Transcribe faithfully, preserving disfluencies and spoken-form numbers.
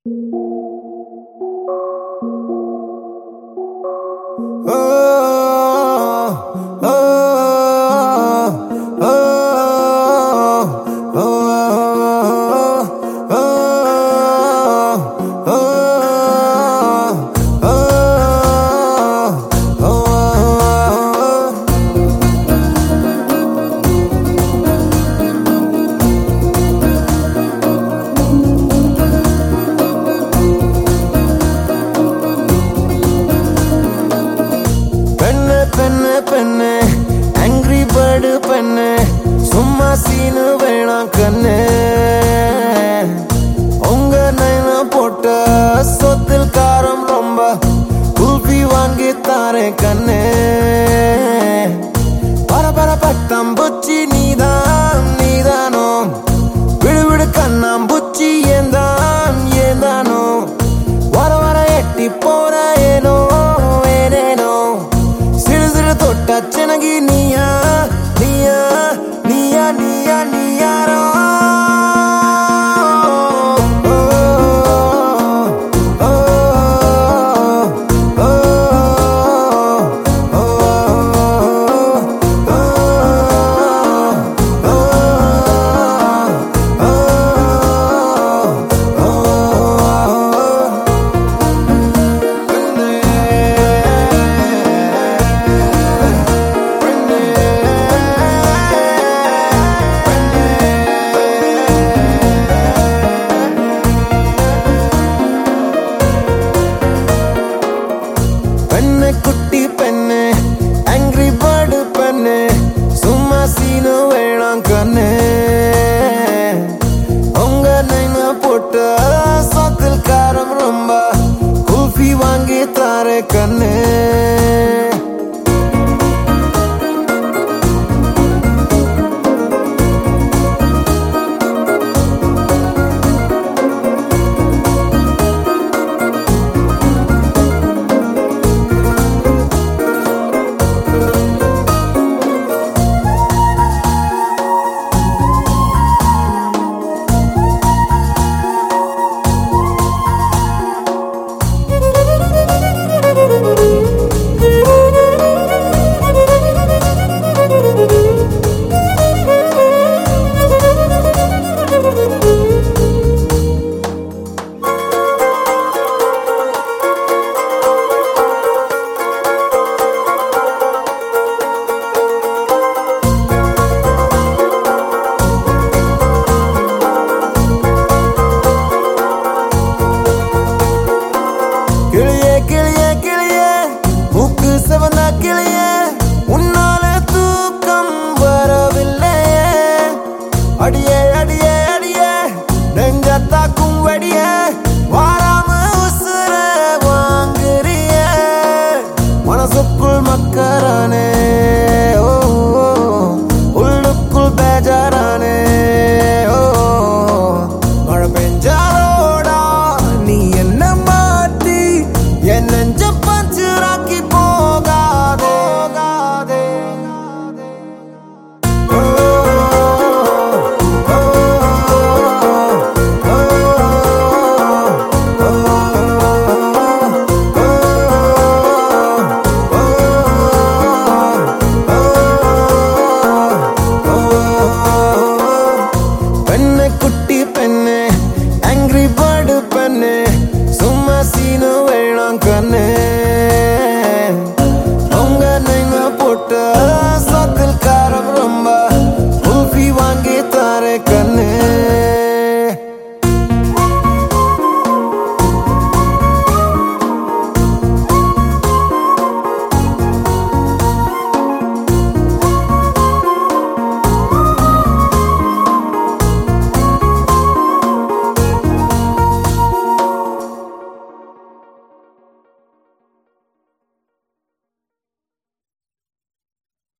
பெண்ணே angry bird பெண்ணே சும்மா சீனு வேணாம் கண்ணே உங்க நைனா போட்ட சொத்தில் காரம் ரொம்ப குல்பி வாங்கி தாரே கண்ணே பர பர பட்டாம்பூச்சி நீதான் நீதானோ விடு விடு கண்ணாம்பூச்சி ஏந்தான் ஏந்தானோ வர வர எட்டி போற ஏனோ ஏனேனோ தொட்டாச்சனகி நீயா நீயா நீயா நீயா நீயாரோ குட்டி பெண்ணே angry bird பெண்ணே சும்மா சீனு வேணாம் கண்ணே உங்க நைனா போட்ட சொத்தில் காரம் ரொம்ப குல்ஃபி வாங்கி தாரே கண்ணே